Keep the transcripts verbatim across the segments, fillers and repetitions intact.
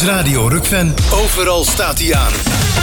is Radio Rukven. Overal staat hij aan.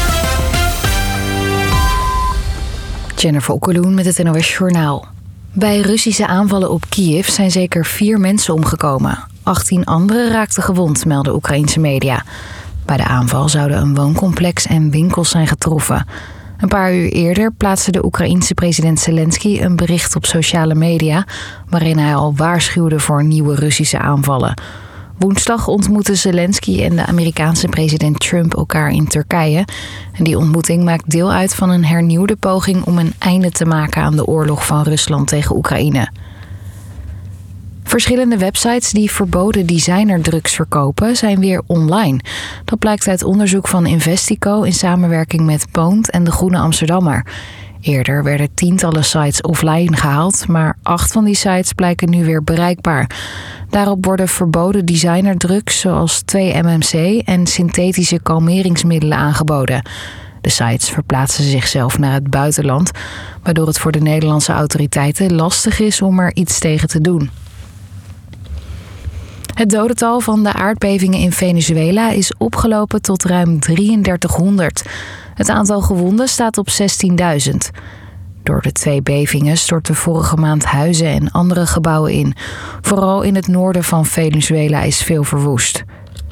Jennifer Okkeloen met het N O S Journaal. Bij Russische aanvallen op Kiev zijn zeker vier mensen omgekomen. achttien anderen raakten gewond, melden Oekraïense media. Bij de aanval zouden een wooncomplex en winkels zijn getroffen. Een paar uur eerder plaatste de Oekraïense president Zelensky een bericht op sociale media, waarin hij al waarschuwde voor nieuwe Russische aanvallen. Woensdag ontmoetten Zelensky en de Amerikaanse president Trump elkaar in Turkije. En die ontmoeting maakt deel uit van een hernieuwde poging om een einde te maken aan de oorlog van Rusland tegen Oekraïne. Verschillende websites die verboden designerdrugs verkopen zijn weer online. Dat blijkt uit onderzoek van Investico in samenwerking met Poont en de Groene Amsterdammer. Eerder werden tientallen sites offline gehaald, maar acht van die sites blijken nu weer bereikbaar. Daarop worden verboden designerdrugs zoals twee M M C en synthetische kalmeringsmiddelen aangeboden. De sites verplaatsen zichzelf naar het buitenland, waardoor het voor de Nederlandse autoriteiten lastig is om er iets tegen te doen. Het dodental van de aardbevingen in Venezuela is opgelopen tot ruim drieëndertighonderd. Het aantal gewonden staat op zestienduizend. Door de twee bevingen stortten vorige maand huizen en andere gebouwen in. Vooral in het noorden van Venezuela is veel verwoest.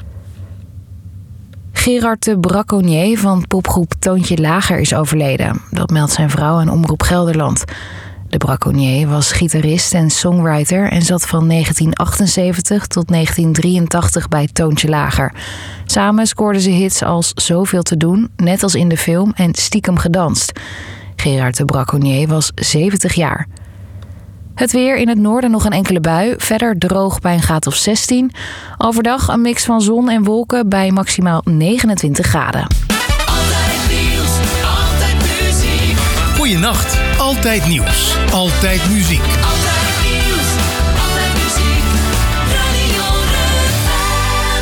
Gerard de Braconnier van popgroep Toontje Lager is overleden. Dat meldt zijn vrouw aan Omroep Gelderland. De Braconnier was gitarist en songwriter en zat van negentien achtenzeventig tot negentien drieëntachtig bij Toontje Lager. Samen scoorden ze hits als Zoveel te doen, Net als in de film en Stiekem gedanst. Gerard de Braconnier was zeventig jaar. Het weer: in het noorden nog een enkele bui. Verder droog bij een graad of zestien. Overdag een mix van zon en wolken bij maximaal negenentwintig graden. Altijd nieuws, altijd muziek. Goeienacht, altijd nieuws, altijd muziek. Altijd nieuws, altijd muziek. Radio Rukven.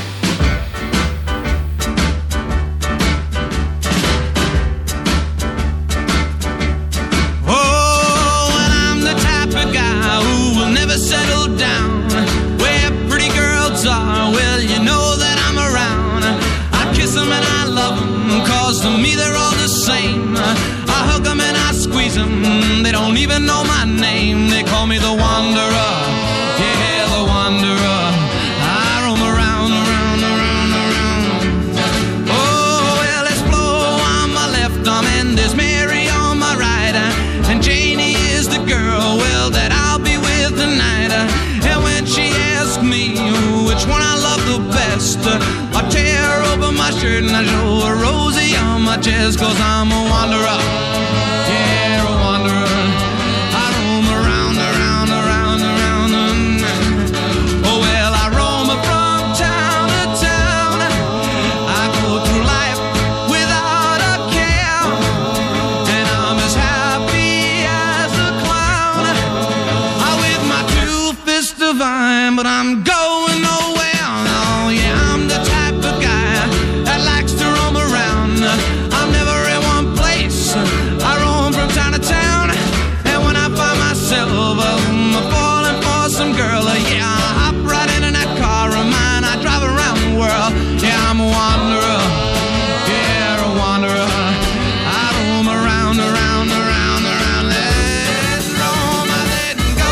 Oh, and I'm the type of guy who will never settle down. Where pretty girls are, well, you know that I'm around. I kiss them and I love them, cause to me they're all the same. I hug them and I squeeze them, they don't even know my name. They call me the wanderer, yeah, the wanderer. I roam around, around, around, around. Oh, well, there's Flo on my left arm and there's Mary on my right. And Janie is the girl, well, that I'll be with tonight. And when she asks me which one I love the best, I tear open my shirt and I show her Rosie on my chest. Cause I'm a wanderer, yeah, a wanderer. I roam around, around, around, around. Oh, well, I roam from town to town. I go through life without a care, and I'm as happy as a clown. I'm with my two fists divine, but I'm going nowhere. No, yeah, I'm the type of guy that likes to roam around. I'm never in one place, I roam from town to town. And when I find myself um, falling for some girl, uh, yeah, I hop right into that car of mine. I drive around the world, yeah, I'm a wanderer, yeah, a wanderer. I roam around, around, around, around. Let's roam, I let go.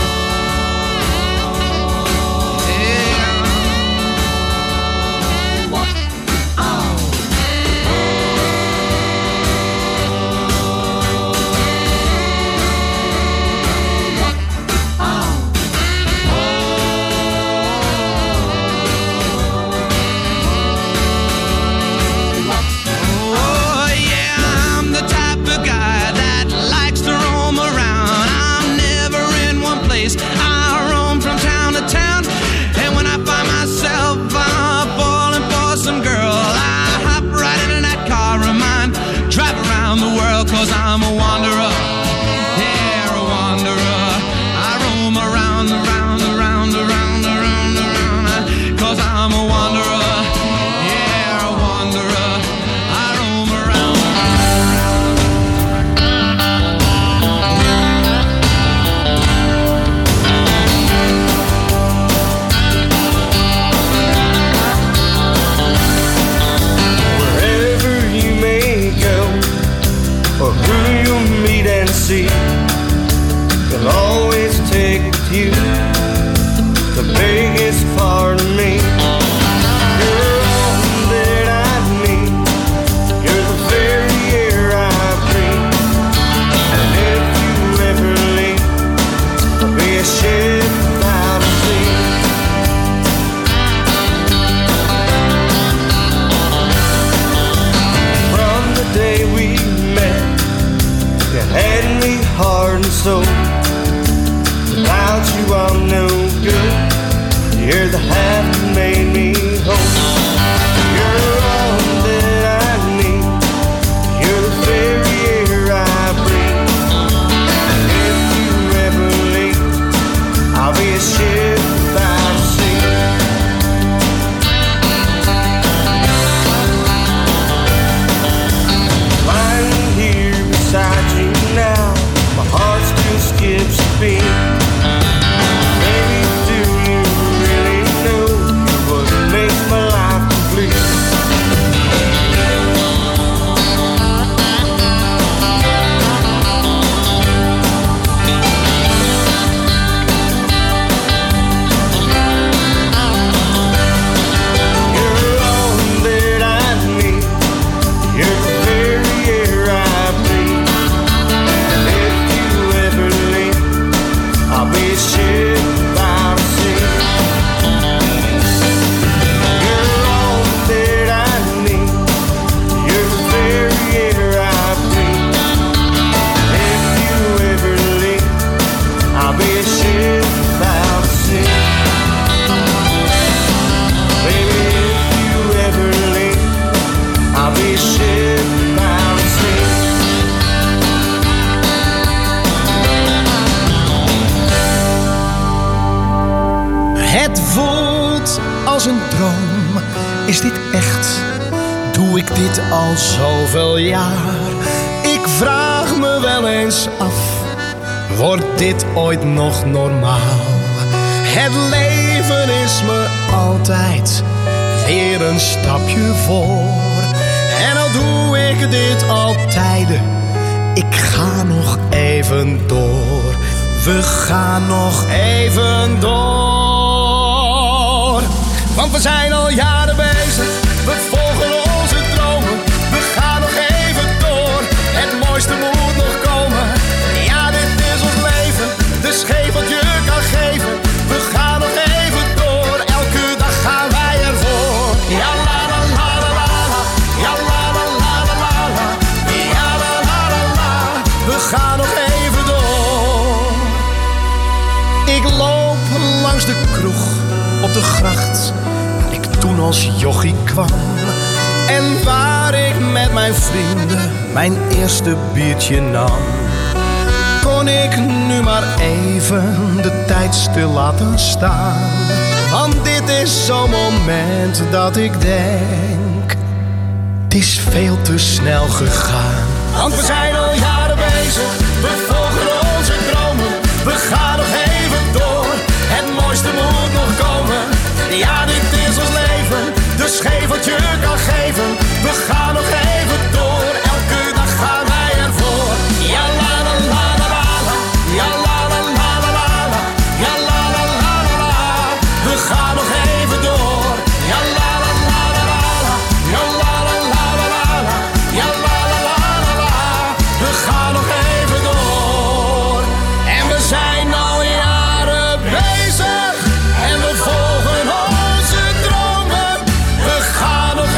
Yeah. Oh, yeah, I'm the type of guy that likes to roam around. I'm never in one place, I roam from town to town. And when I find myself uh, falling for some girl, I hop right into that car of mine, drive around the world, cause I'm a wanderer, yeah, a wanderer. I roam around, around, around, around, around, around, cause I'm a wanderer, yeah, a wanderer. I roam around. sea. You'll always take with you the biggest part of me. You're all that I need. You're the very air I breathe. And if you ever leave, I'll be a ship without a sea. From the day we met, you had me heart and soul. Without you I'm no good. You're the half that made me whole. You're all that I need. You're the very air I breathe. And if you ever leave, I'll be a ship without a sea. Lying here beside you now, my heart still skips a beat. Baby, do you really know what makes my life complete? You're all that I need. You're the very air I breathe. And if you ever leave, I'll be a ship without a sea. You're all that I need. You're the very air I breathe. If you ever leave, I'll be a ship without a sea. Baby, if you ever leave, I'll be a ship without a sea. Het voelt als een droom. Is dit echt? Doe ik dit al zoveel jaar? Ik vraag me wel eens af. Wordt dit ooit nog normaal? Het leven is me altijd weer een stapje voor. En al doe ik dit al tijden, ik ga nog even door. We gaan nog even door. Want we zijn al jaren bezig, we volgen onze dromen. We gaan nog even door, het mooiste moet nog komen. Ja, dit is ons leven, dus geef wat je kan geven. We gaan nog even door, elke dag gaan wij ervoor. Ja, la la la la la la, ja la la la la la la, ja la la la la. We gaan nog even door. Ik loop langs de kroeg op de gracht, waar ik toen als jochie kwam. En waar ik met mijn vrienden mijn eerste biertje nam. Kon ik nu maar even de tijd stil laten staan. Want dit is zo'n moment dat ik denk, het is veel te snel gegaan. Want we zijn al jaren bezig, we volgen onze dromen. We gaan nog even door, het mooiste moet nog komen. Ja, dit is ons leven, dus geef wat je kan geven. We gaan nog even door, elke dag gaan wij ervoor. Ja, la la la la la la, ja la la la la la la, ja la la la la la. We gaan nog even door, ja la la la la la la, ja la la la la la la, ja la la la la la. We gaan nog even door. En we zijn al jaren bezig en we volgen onze dromen. We gaan nog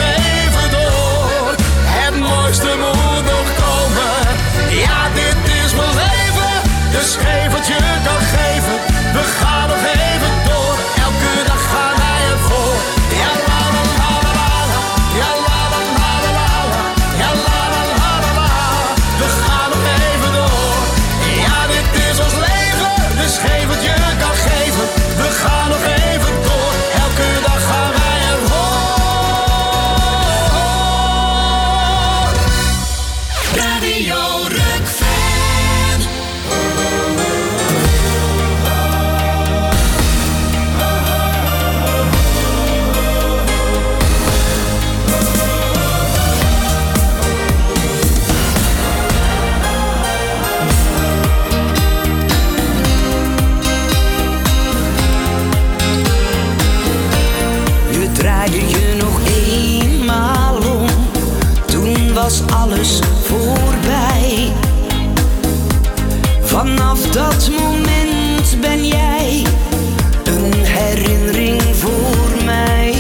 Vanaf dat moment ben jij een herinnering voor mij.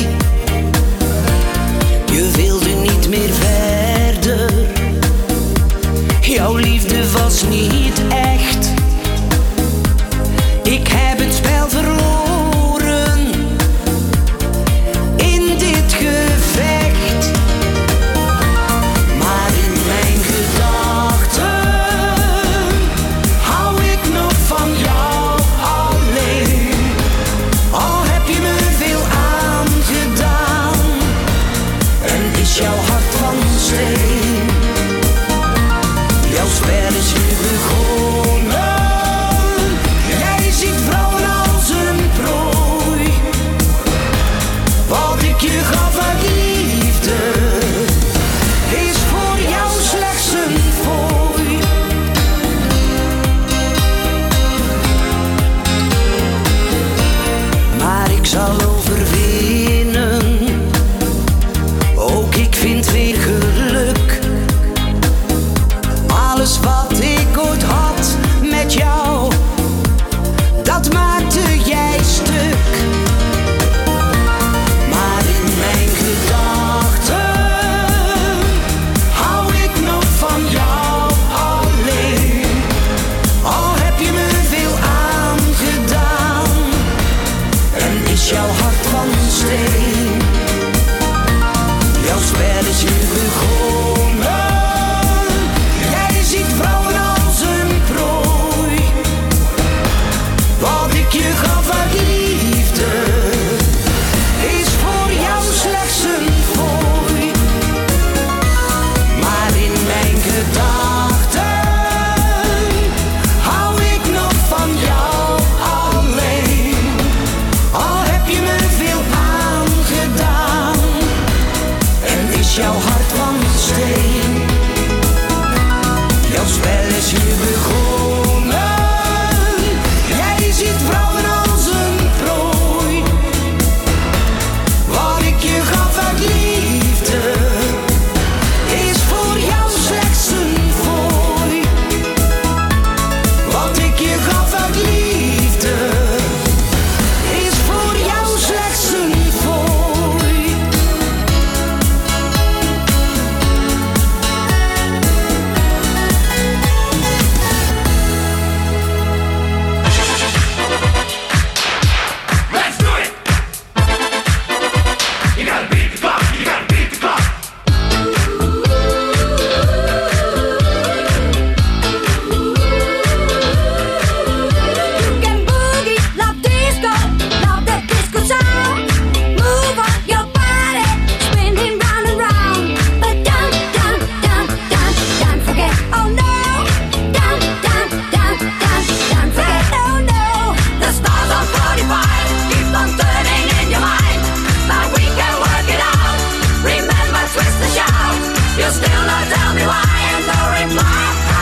Je wilde niet meer verder. Jouw liefde was niet echt. Ik heb het spel verloren in dit gevecht. Maar in mijn gedachten hou ik nog van jou alleen. Al heb je me veel aangedaan en is jouw hart van steen. Jouw spel is nu begonnen. Jij ziet vrouwen als een prooi. Wat ik je gaf uit liefde is voor jou slechts een fooi. Maar ik zal overwinnen. Ook ik vind weer geluk. Alles wat ik ooit had met jou, dat maakte jij stuk. Maar in mijn gedachten hou ik nog van jou alleen. Al heb je me veel aangedaan en is jouw hart van steen. Jouw spel is nu begonnen. Jij ziet vrouwen als een prooi. Wat ik je gaf uit liefde is voor jou slechts een fooi. Maar in mijn gedachten hou ik nog van jou alleen. Al heb je me veel aangedaan en is jouw hart van steen. Jouw spel is nu begonnen. Jij ziet vrouwen als een prooi. Wat ik je gaf uit liefde is voor jou slechts een fooi. Wat ik je gaf uit liefde is voor jou slechts een fooi. Let's do it! You gotta beat the clock, you gotta beat the clock. You can boogie, love disco, love that disco sound. Move on your body, spinning round and round. But don't, don't, don't, don't, don't forget, oh no. Don't, don't, don't, don't, don't forget, oh no. The stars on forty-five keep on turning in your mind. But we can work it out. Remember, twist and shout. You still not tell me why, and no reply.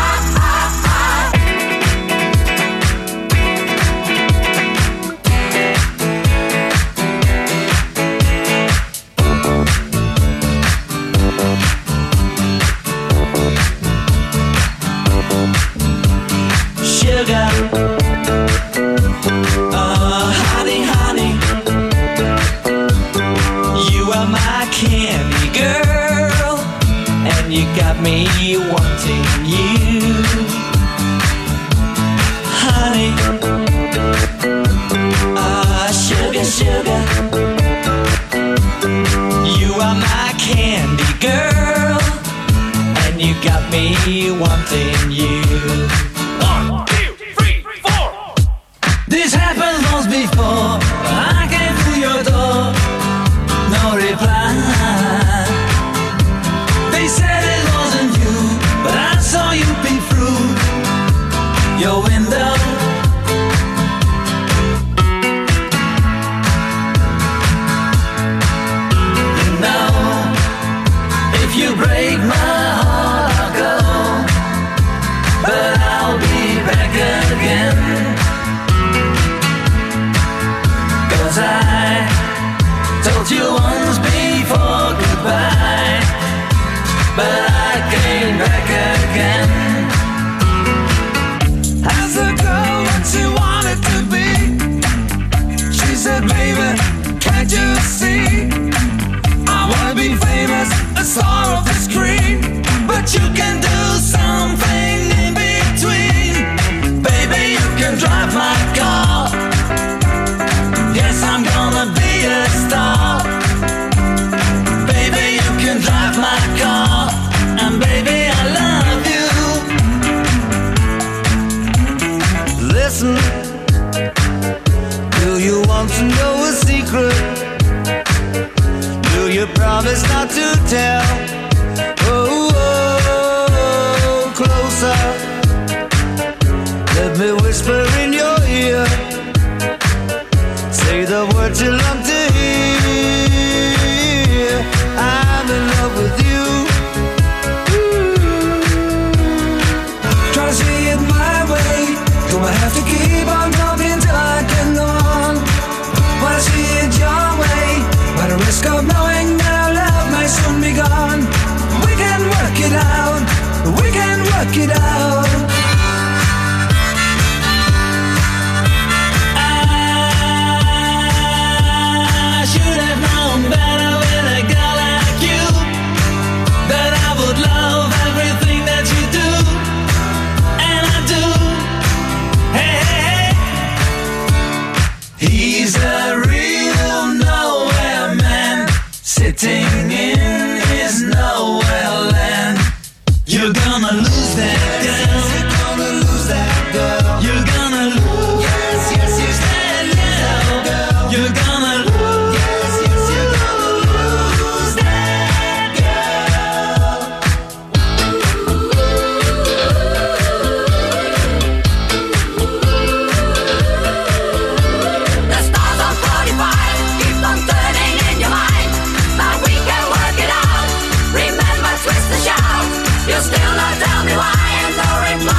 Sugar, oh honey, honey, you are my candy girl, and you got me wanting you, honey. Ah, sugar, sugar, you are my candy girl, and you got me wanting you. One, two, three, four. This happened once before. I came through your door, no reply. They said it wasn't you, but I saw you peek through your window. You know, if you break my heart, I'll go, but I'll softly whisper in your ear. Say the words you love to hear. I'm in love with you. Try to see it my way. Do I have to keep on talking till I can go on? Wanna see it your way, by the risk of knowing that our love may soon be gone. We can work it out, we can work it out. I should have known better with a girl like you, that I would love everything that you do, and I do. Hey, hey, hey. He's a real nowhere man, sitting in his nowhere land. You're gonna lose that girl. You're gonna lose that girl. You're gonna lose. Yes, yes, yes, that girl. You're gonna lose. Yes, yes, you're gonna lose that girl. The stars on forty-five keep on turning in your mind, but we can work it out. Remember, twist and shout. You still not tell me why, and no reply.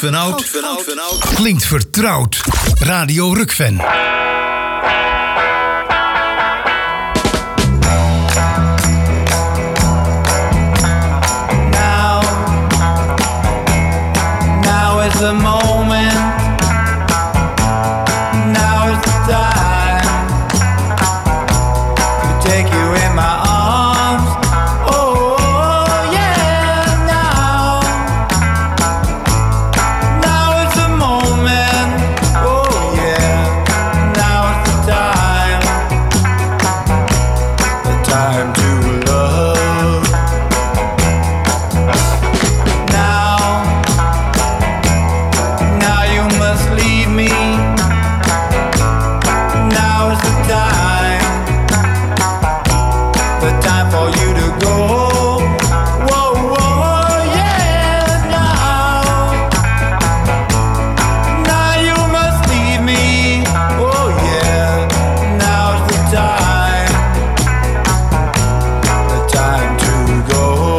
van oud, klinkt vertrouwd. Radio Rukven. Now, now is the moment. Now is the time to take you in my arms. Oh yeah, now, now is the moment. Oh yeah, now is the time, the time to love. Now, now you must leave me. Now is the time, the time for you to go. Whoa, whoa, yeah, now, now you must leave me. Oh yeah, now is the time, the time to go.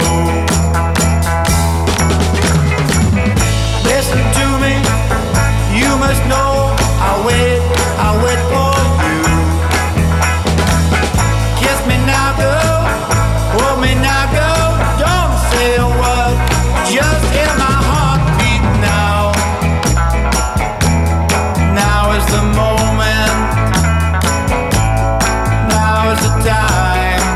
Listen to me, you must know I'll wait, I'll wait for you. Kiss me now, girl, hold me now, girl, don't say a word, just hear my heartbeat now. Now is the moment, now is the time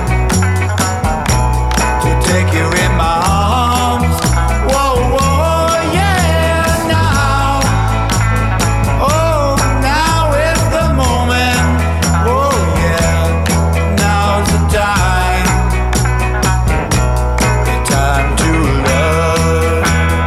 to take you in my arms. Whoa, whoa, yeah, now. Oh, now is the moment. Oh, yeah, now is the time. The time to love.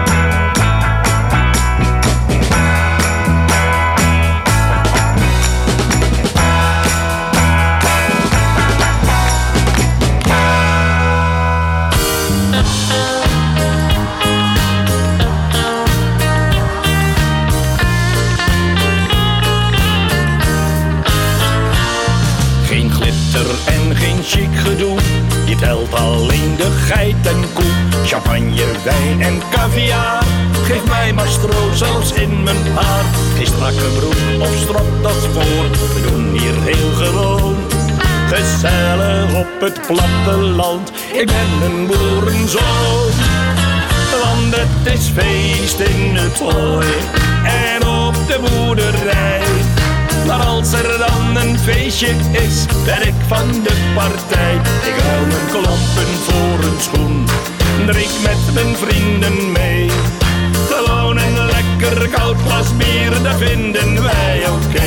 Geen glitter en geen chic gedoe. Je telt alleen de geit en koe. Champagne, wijn en caviar. Geef mij maar stro, zelfs in mijn haar. Geen strakke broek of stropdas voor. We doen hier heel gewoon. Gezellig op het platteland. Ik ben een boerenzoon. Want het is feest in het hooi en op de boerderij. Maar als er dan een feestje is, ben ik van de partij. Ik ruil mijn klompen voor een schoen, drink met mijn vrienden mee. Gewoon een lekker koud glas bier, dat vinden wij oké.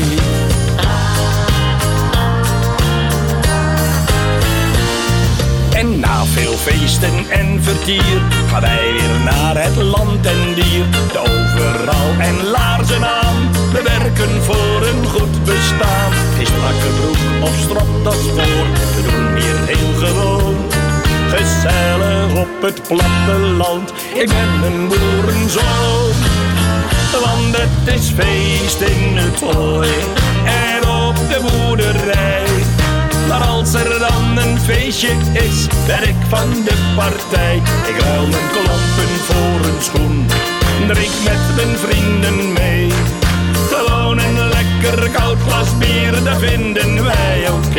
En na veel feesten en vertier gaan wij weer naar het land en dier. De overal en laarzen aan, we werken voor een goed bestaan. Geen strakke broek of stropdas voor, we doen hier heel gewoon. Gezellig op het platteland, ik ben een boerenzoon. Want het is feest in het hooi en op de boerderij. Maar als er dan een feestje is, ben ik van de partij. Ik ruil mijn klompen voor een schoen, drink met mijn vrienden mee. Gewoon een lekker koud glas bier, dat vinden wij oké.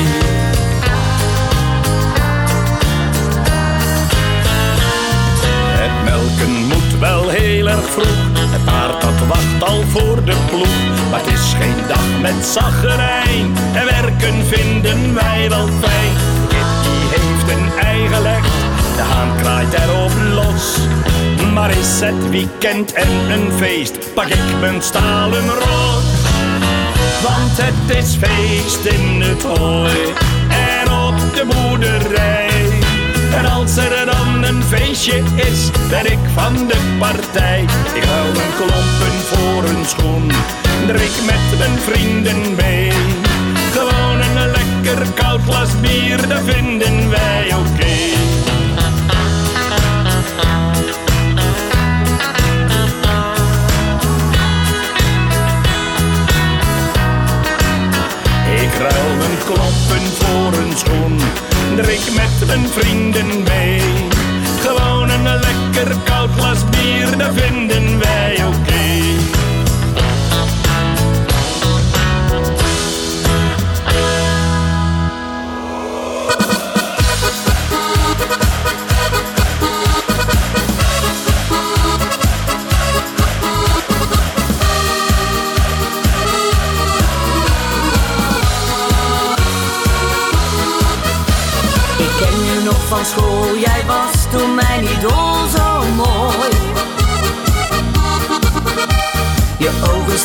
Het melken moet wel heel erg vroeg, het paard dat wacht al voor de ploeg. Maar het is geen dag met zaggerijn, en werken vinden wij wel fijn. Kip die heeft een ei gelegd, de haan kraait erop los. Maar is het weekend en een feest, pak ik mijn stalen rot. Want het is feest in het hooi en op de boerderij. En als er dan een feestje is, ben ik van de partij. Ik ruil mijn klompen voor een schoen, drink met mijn vrienden mee. Gewoon een lekker koud glas bier, dat vinden wij oké. Ik ruil mijn klompen voor een schoen, drink met mijn vrienden mee. Gewoon een lekker koud glas bier, dat vinden wij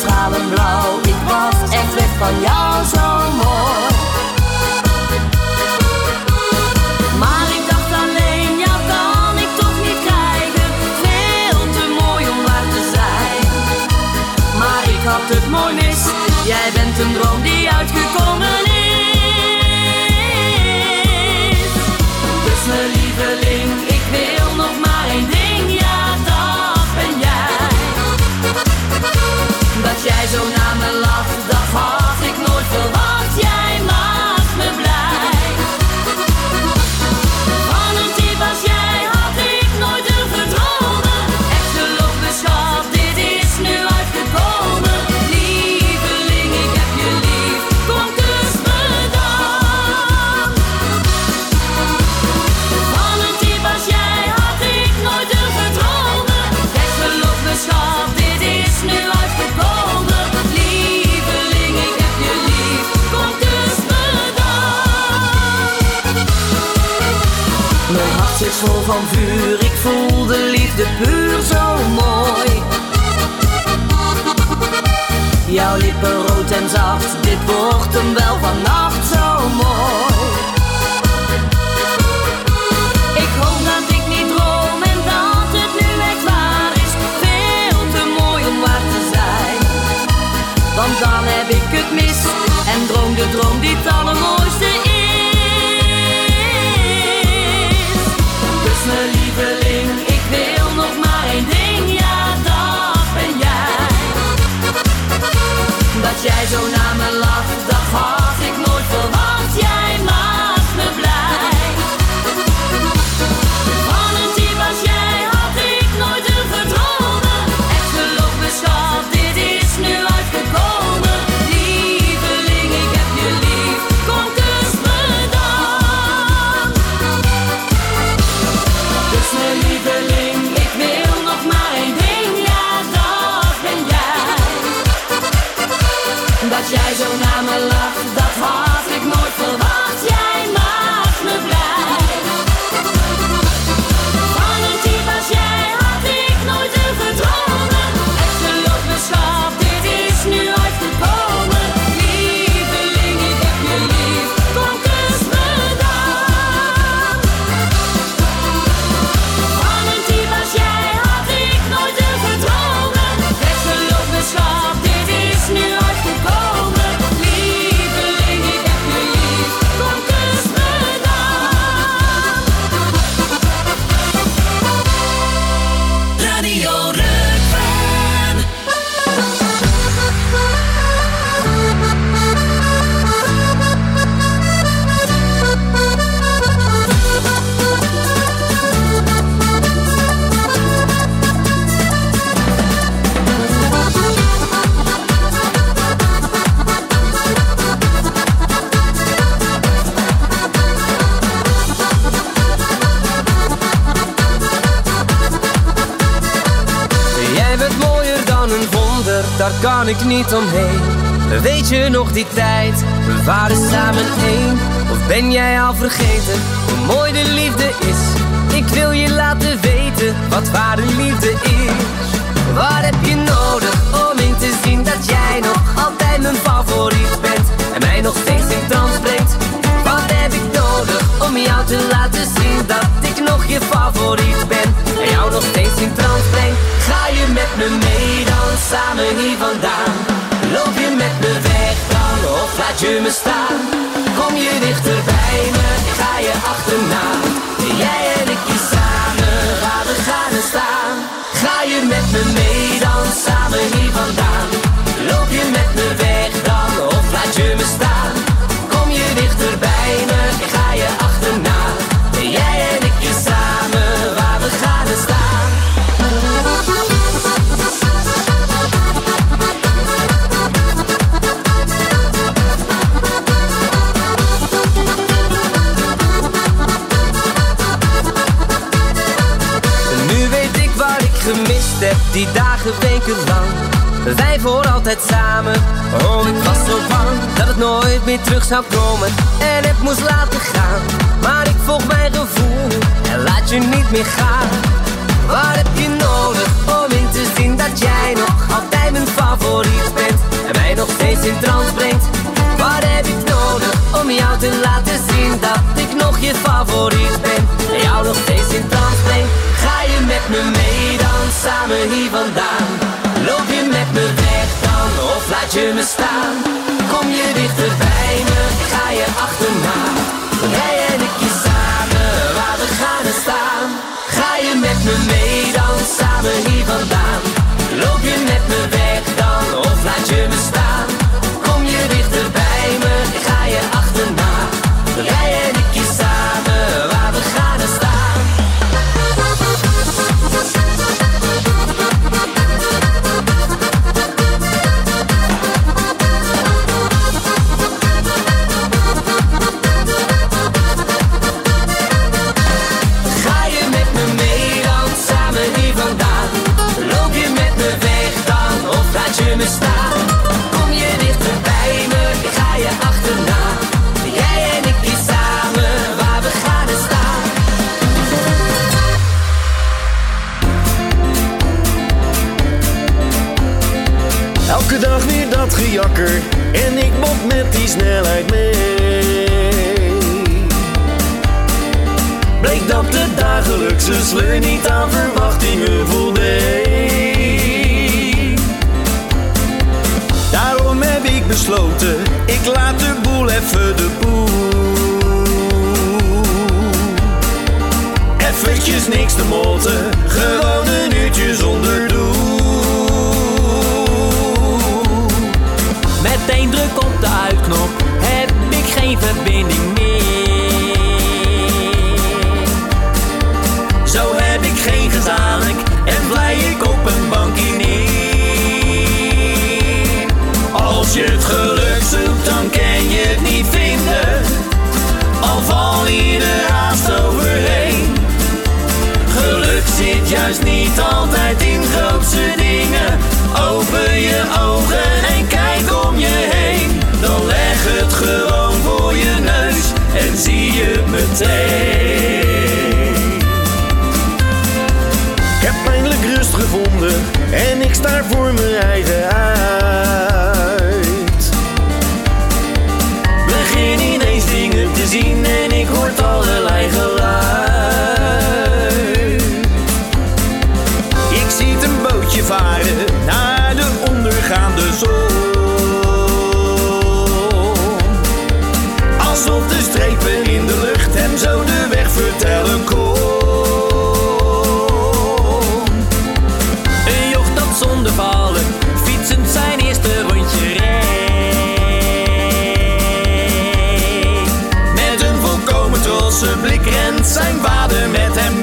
stralen ik was echt weg van jou zo mooi. Maar ik dacht alleen, jou kan ik toch niet krijgen, veel te mooi om waar te zijn. Maar ik had het mooi mis, jij bent een droom die uitgekomen is. Dus mijn lieveling, ik wil nog maar één ding, ja dat ben jij. Dat jij zo naar me lacht, dat had ik nooit verwacht, jij maakt me blij. Van een type als jij had ik nooit durven dromen. Echt geloofde schat, dit is nu uitgekomen. Lieveling, ik heb je lief, kom kus me dan. Van een type als jij had ik nooit durven dromen. Echt geloofde schat, dit is nu uitgekomen. Lieveling, ik heb je lief, kom kus me dan. Mijn hart zit vol van vuur, ik voel de liefde puur zo mooi. Jouw lippen rood en zacht, dit wordt hem wel vannacht zo mooi. Ik hoop dat ik niet droom en dat het nu echt waar is. Veel te mooi om waar te zijn. Want dan heb ik het mis en droom de droom die het allermooiste is. Dus mijn lieveling, ik wil nog maar één ding, ja dat ben jij. Dat jij zo naar me lacht, dat had ik nooit verwacht, jij maakt me blij. Van een type als jij had ik nooit durven dromen. Echt geloof me schat, dit is nu uitgekomen. Lieveling, ik heb je lief, kom kus me dan. Dus mijn lieveling, ik wil nog maar één ding, ja dat ben jij. Dat jij zo naar me lacht, dat had ik nooit verwacht, jij maakt me blij. Van een type als jij had ik nooit durven dromen. Echt geloof me schat, dit is nu uitgekomen. Lieveling, ik heb je lief, kom kus me dan. Van een type als jij had ik nooit durven dromen. Echt geloof me schat, dit is nu uitgekomen. Lieveling, ik heb je lief, kom kus me dan. Radio Rukven. Jij bent mooier dan een wonder, daar kan ik niet omheen. Weet je nog die tijd, we waren samen één? Of ben jij al vergeten hoe mooi de liefde is? Ik wil je laten weten wat ware liefde is. Wat heb je nodig om in te zien dat jij nog altijd mijn favoriet bent en mij nog steeds in trance brengt? Wat heb ik nodig om jou te laten zien dat ik nog je favoriet ben en jou nog steeds in trance breng? Ga je met me mee dan samen hier vandaan? Loop je met me weg dan of laat je me staan? Kom je dichter bij me, ik ga je achterna. Jij en ik hier samen, waar we gaan er staan. Ga je met me mee dan samen hier vandaan? Loop je met me weg dan of laat je me staan? Kom je dichter bij me, ik ga je achterna. Jij en ik hier samen, waar we gaan er staan. Gemist heb, die dagen weken lang. Wij voor altijd samen. Oh, ik was zo bang dat het nooit meer terug zou komen en het moest laten gaan. Maar ik volg mijn gevoel en laat je niet meer gaan. Wat heb je nodig om in te zien dat jij nog altijd mijn favoriet bent om jou te laten zien dat ik nog je favoriet ben en jou nog steeds in trance breng. Ga je met me mee dan, samen hier vandaan? Loop je met me weg dan, of laat je me staan? Kom je dichter bij me, ga je achterna? Jij en ik je samen, waar we gaan en staan. Ga je met me mee dan, samen hier vandaan? Loop je met me weg dan, of laat je me staan? Kom je dichter bij me, ga je achterna? Jij en ik je samen, waar we gaan en staan. Ga je met me mee dan, samen hier vandaan? Loop je met me weg dan, of laat je me staan? Kom je dichter bij me, ga je achterna? Jij en ik hier samen, waar we gaan en staan. Elke dag weer dat gejakker en ik bot met die snelheid mee. Bleek dat de dagelijkse sleur niet aan verwachtingen voldeed. Daarom heb ik besloten, ik laat de boel even de boel. Eventjes niks te motten, gewoon een uurtje zonder doel. Met één druk op de uitknop heb ik geen verbinding meer. Zo heb ik geen gezamenlijk en vlei ik op een bankje neer. Als je het geluk zoekt, dan kan je het niet vinden, al val je er haast overheen. Geluk zit juist niet altijd in grootse dingen. Open je ogen en kijk om je heen. Dan leg het gewoon voor je neus en zie je het meteen. Ik heb eindelijk rust gevonden en ik sta voor mijn eigen uit. Begin ineens dingen te zien en ik hoor allerlei geluid. Ik zie een bootje varen naar de ondergaande zon. Alsof de strepen in de lucht hem zo de weg vertellen kon. Een joch dat zonder vallen fietsend zijn eerste rondje reed. Met een volkomen trotse blik rent zijn vader met hem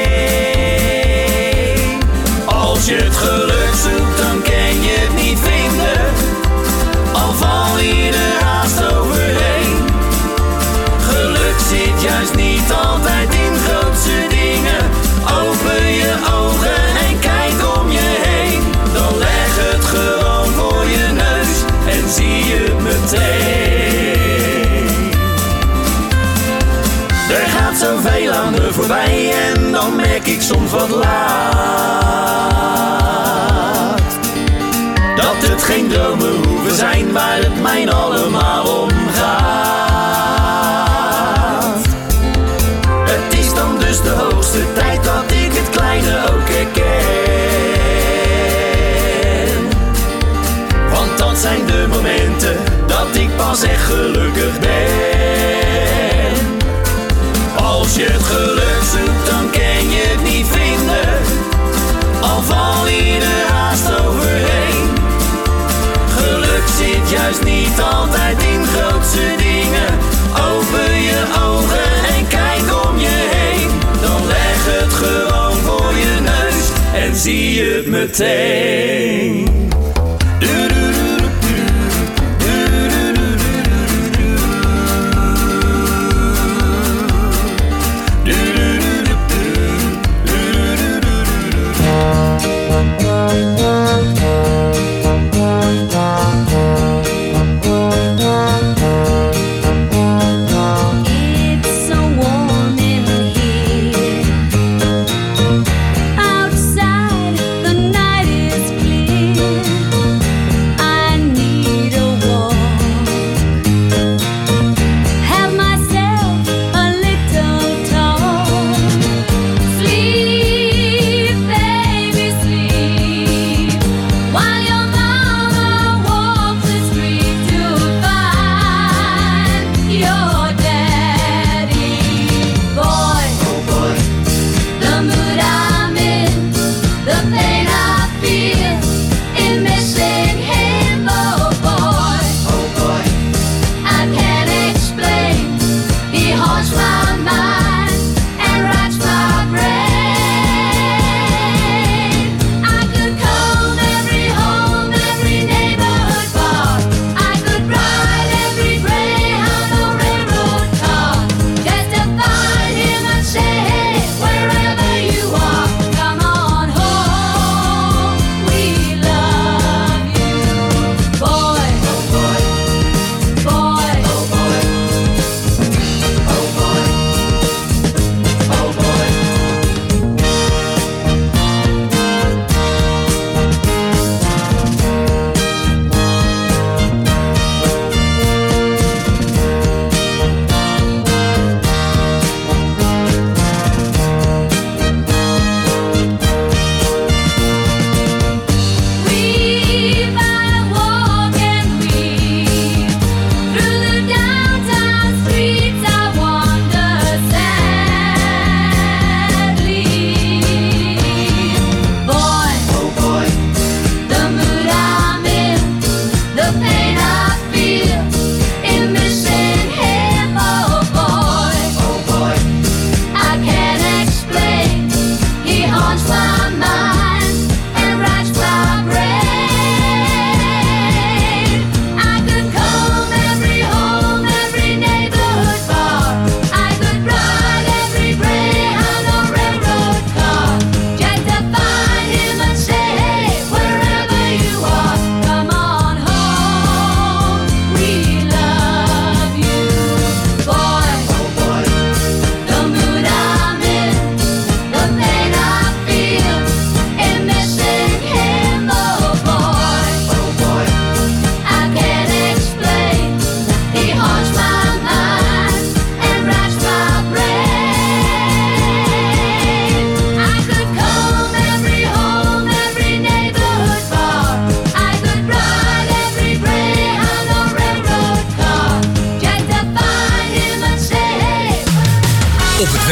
mee. Als je het geluk zoekt, dan kan je het niet vinden, al val je er haast overheen. Geluk zit juist niet altijd in grootse dingen. Open je ogen en kijk om je heen. Dan leg het gewoon voor je neus en zie je het meteen. Er gaat zoveel aan me voorbij en dan merk ik soms wat laat dat het geen dromen hoeven zijn waar het mij allemaal om gaat. Het is dan dus de hoogste tijd dat ik het kleine ook herken. Want dat zijn de momenten dat ik pas echt gelukkig ben. Als je het geluk zoekt, dan kan je het niet vinden, al val je er haast overheen. Geluk zit juist niet altijd in grootse dingen. Open je ogen en kijk om je heen. Dan leg het gewoon voor je neus en zie je het meteen. Outside, the night is clear.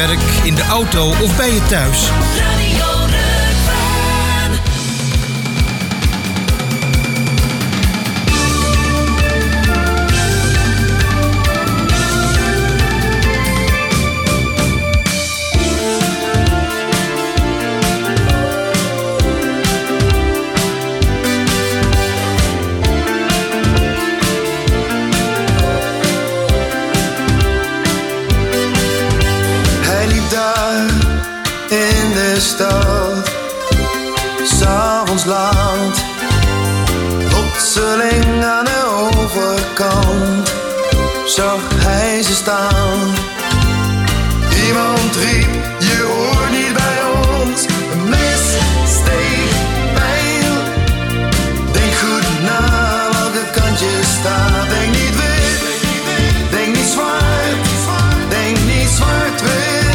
werk, in de auto of bij je thuis. Radio Rukven. Hij liep daar in de stad, 's avonds laat, plotseling aan de overkant zag hij ze staan. Iemand riep, je hoort niet bij ons, een missteek pijl. Denk goed na welke kant je staat, denk niet wit, denk niet zwart, denk niet zwart-wit.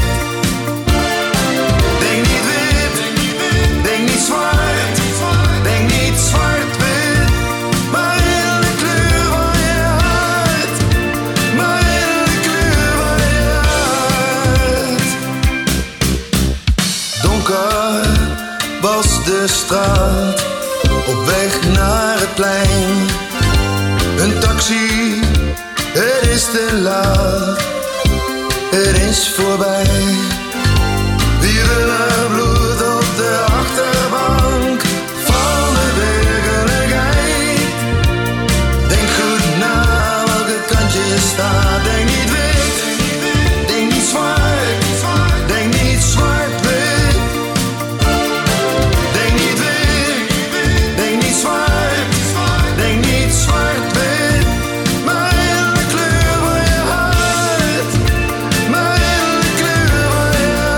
Denk niet wit, denk niet zwart, denk niet zwart-wit. Maar in de kleur van je hart, maar in de kleur van je hart. Donker was de straat, op weg naar het plein. Een taxi, het is te laat, het is voorbij. Wieren bloed op de achterbank van de werkelijkheid. Denk goed na welke kant je staat. Denk niet wit, denk niet zwart, denk niet zwart-wit. Denk niet wit, denk niet zwart, denk niet zwart-wit. Maar in de kleur van je hart, maar in de kleur van je hart.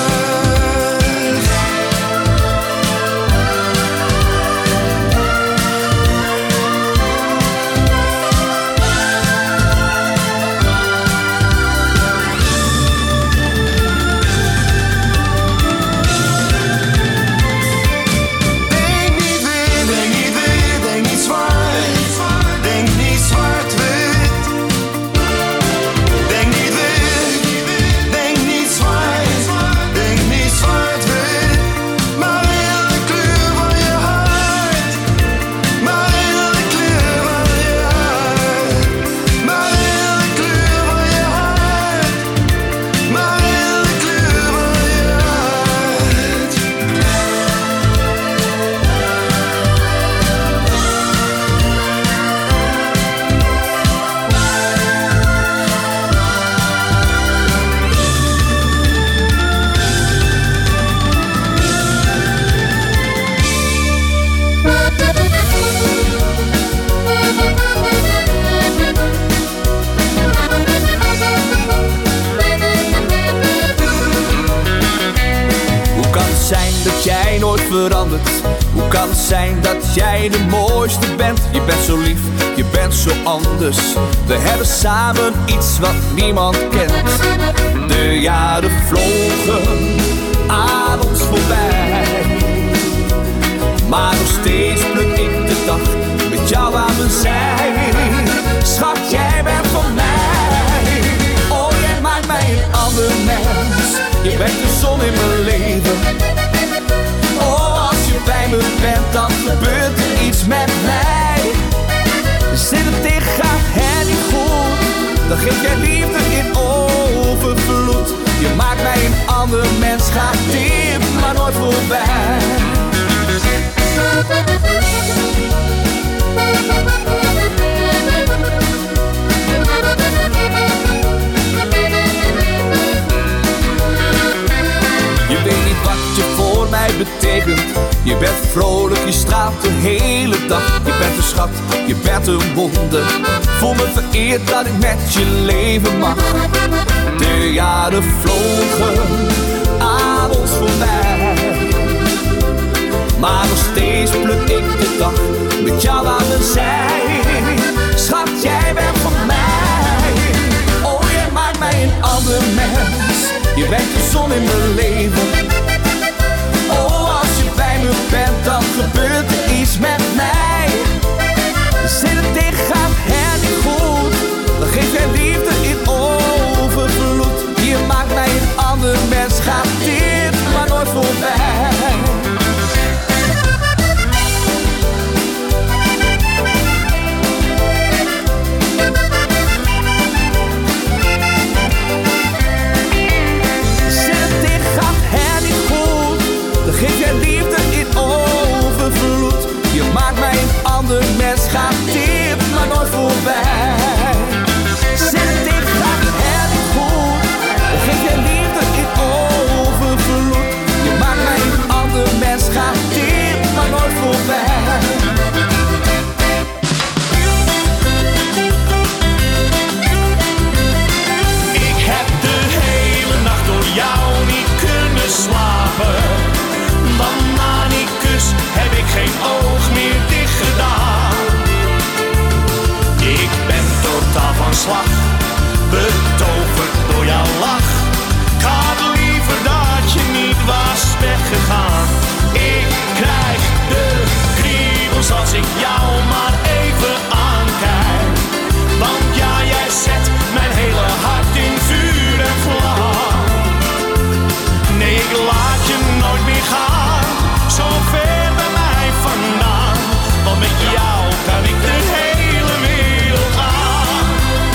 Denk niet wit, denk niet wit, denk niet zwart, denk niet zwart-wit. Denk niet wit, denk niet zwart, denk niet zwart-wit. Maar in de kleur van je hart, maar in de kleur van je hart, maar in de kleur van je hart, maar in de kleur van je hart. Hoe kan het zijn dat jij nooit verandert? Hoe kan het zijn dat jij de mooiste bent? Je bent zo lief, je bent zo anders. We hebben samen iets wat niemand kent. De jaren vlogen aan ons voorbij, maar nog steeds pluk ik de dag met jou aan mijn zij. Schat, jij bent van mij. Oh, jij maakt mij een ander mens. Je bent de zon in mijn leven. Oh, als je bij me bent, dan gebeurt er iets met mij. Zit het dicht, gaat het niet goed, dan geef jij liefde in overvloed. Je maakt mij een ander mens, gaat dit maar nooit voorbij. Je weet niet wat je voor mij betekent. Je bent vrolijk, je straalt de hele dag. Je bent een schat, je bent een wonder. Voel me vereerd dat ik met je leven mag. De jaren vlogen aan ons voorbij, maar nog steeds pluk ik de dag met jou aan mijn zij. Schat, jij bent van mij. Oh, jij maakt mij een ander mens. Je bent de zon in mijn leven. Oh, als je bij me bent, dan gebeurt er iets met mij. Zit het dicht, gaat het niet goed, dan geef jij liefde in overvloed. Je maakt mij een ander dan geef jij liefde in overvloed. Je maakt mij een ander mens, gaat dit maar nooit voorbij. Zeg dit gaat het niet goed, dan geef jij liefde in overvloed. Je maakt mij een ander mens, gaat dit maar nooit voorbij. Jou niet kunnen slapen, want na die kus heb ik geen oog meer dicht gedaan. Ik ben totaal van slag, betoverd door jouw lach. Ik had liever dat je niet was weggegaan. Ik krijg de kriebels als ik jou maar even aankijk. Want ja, jij zet mijn hele hart in vuur en vlam. Nee, ik laat je nooit meer gaan, zo ver bij mij vandaan. Want met jou kan ik de hele wereld aan.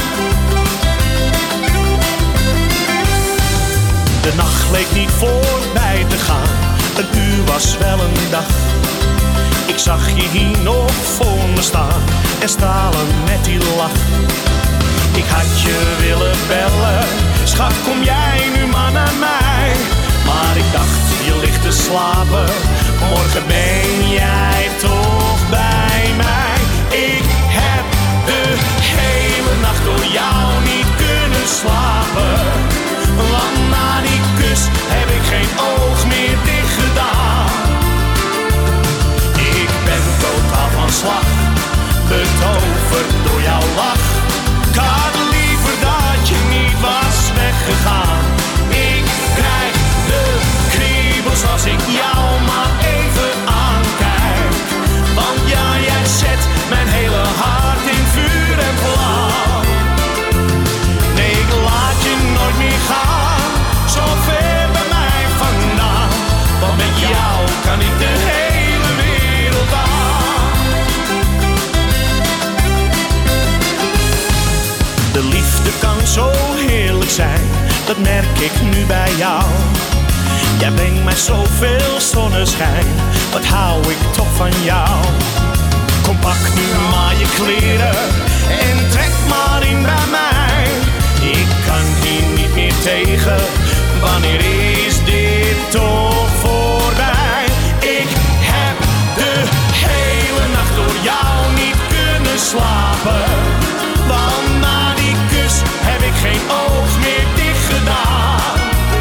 De nacht leek niet voorbij te gaan, een uur was wel een dag. Ik zag je hier nog voor me staan en stralen met die lach. Ik had je willen bellen, schat, kom jij nu maar naar mij. Maar ik dacht, je ligt te slapen, morgen ben jij toch bij mij. Ik heb de hele nacht door jou niet kunnen slapen. Want na die kus heb ik geen oog meer dicht gedaan. Ik ben totaal van slag, betoverd door jouw lach. Ik had liever dat je niet was weggegaan. Ik krijg de kriebels als ik jou maar even aankijk. Want ja, jij zet mijn hele hart in vuur en vlam. Nee, ik laat je nooit meer gaan, zo ver bij mij vandaan. Want met jou kan ik de hele wereld aan. De liefde kan zo heerlijk zijn, dat merk ik nu bij jou. Jij brengt mij zoveel zonneschijn, wat hou ik toch van jou. Kom, pak nu maar je kleren en trek maar in bij mij. Ik kan hier niet meer tegen, wanneer is dit toch voorbij? Ik heb de hele nacht door jou niet kunnen slapen. Want na die kus heb ik geen oog meer dicht gedaan.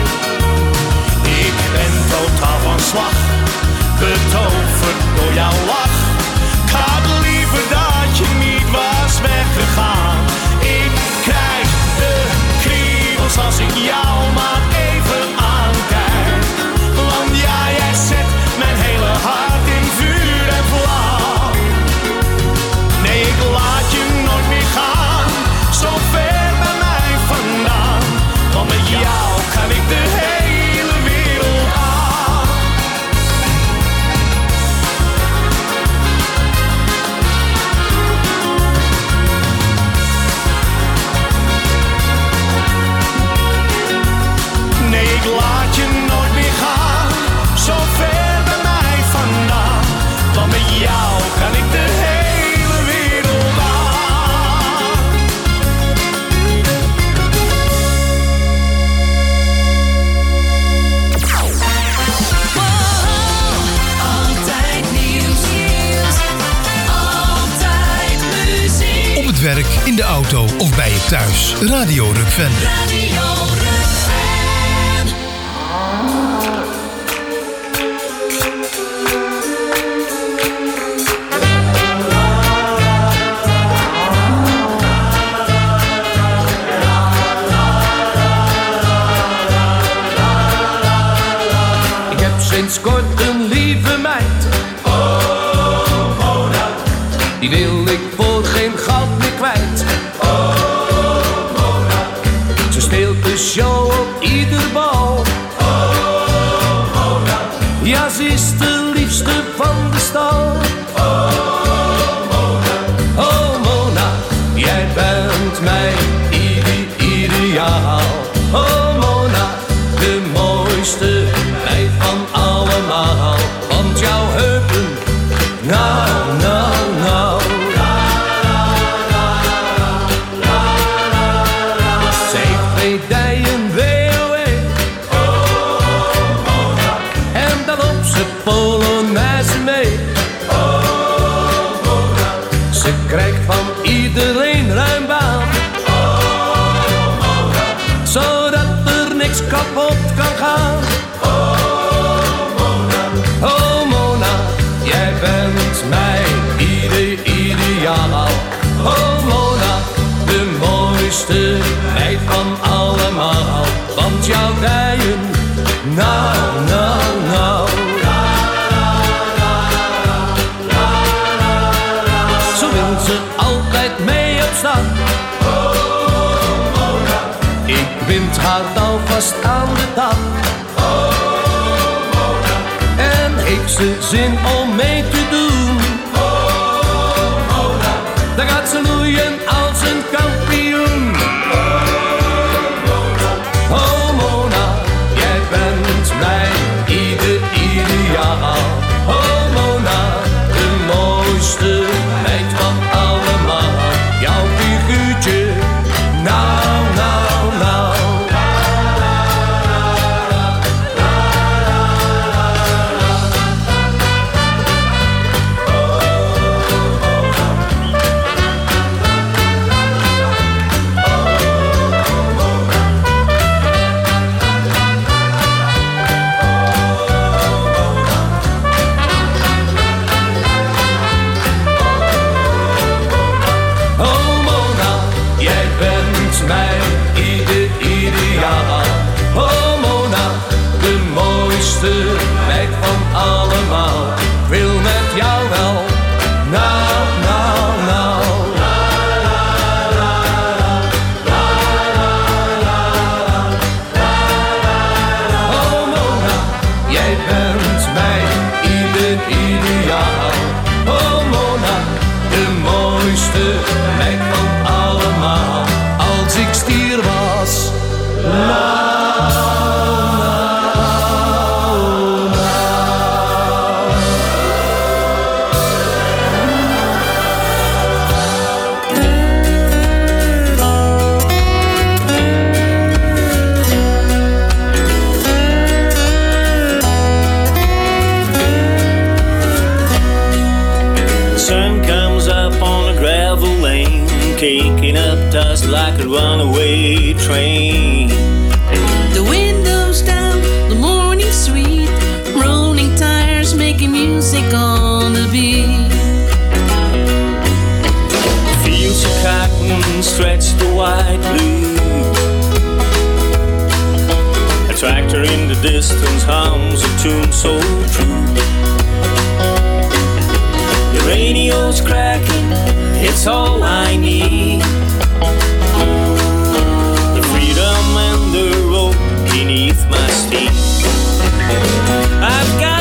Ik ben totaal van slag, betoverd door jouw lach. Ik had liever dat je niet was weggegaan. Ik krijg de kriebels als ik jou maar even aankijk. Want ja, jij zet mijn hele hart in vuur en vlam. Nee, ik laat je nooit meer gaan, zo ver bij mij vandaan. Want met jou kan ik de hele wereld aan. Nee, ik laat je nooit meer gaan, zo ver bij mij vandaan. Want met jou kan ik de hele wereld aan. Altijd nieuws, altijd muziek. Op het werk, in de auto of bij je thuis. Radio Rukvende. Radio Rukven. Ik heb sinds kort een lieve meid. Oh, Mona. Die wil ik voor geen goud meer kwijt. Oh, Mona. Ze speelt de show op ieder bal. Oh, Mona. Ja, ze is de liefste van de stal. Oh, Mona. Oh, Mona. Jij bent mijn ide- ideaal. Oh, Mona. De mooiste meid van allemaal. ze Polonaise mee. Oh, Mona. Ze krijgt van iedereen ruim baan. Oh, Mona. Zodat er niks kapot kan gaan. Oh, Mona. Oh Mona, jij bent mijn ide ideaal. Oh Mona, de mooiste meid van allemaal. Want jouw dijen, nou, nou, nou. Zo wil ze altijd mee op stap. Oh, Mona. Ik bind haar alvast aan de tap. Oh, Mona. En heeft ze zin om mee te doen? Oh, Mona. Dan gaat ze loeien als een kampioen. Oh Mona, jij bent mijn ide ideaal. Oh Mona, de mooiste meid van allemaal. Jouw figuurtje, nou, nou, nou. Oh Mona, jij bent mijn ide ideaal. Oh Mona, de mooiste meid van allemaal. Ik wil met jou wel, nou, nou, nou. Oh Mona, jij bent mijn ide ideaal. Oh Mona, de mooiste meid van allemaal. Als ik stier was, nou, nou, nou. The sun comes up on a gravel lane, kicking up dust like a runaway train. The windows down, the morning sweet, rolling tires making music on the beat. Fields of cotton stretch the white blue. A tractor in the distance hums a tune so true. The radio's cracking, it's all I need. The freedom and the road beneath my feet. I've got